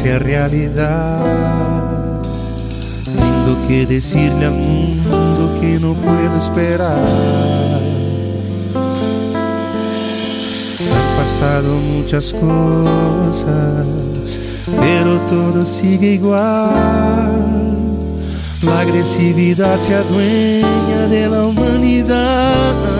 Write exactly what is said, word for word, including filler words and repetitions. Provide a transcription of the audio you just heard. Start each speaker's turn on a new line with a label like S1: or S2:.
S1: sea realidad. Tengo que decirle al mundo que no puedo esperar. Han pasado muchas cosas, pero todo sigue igual. La agresividad se adueña de la humanidad.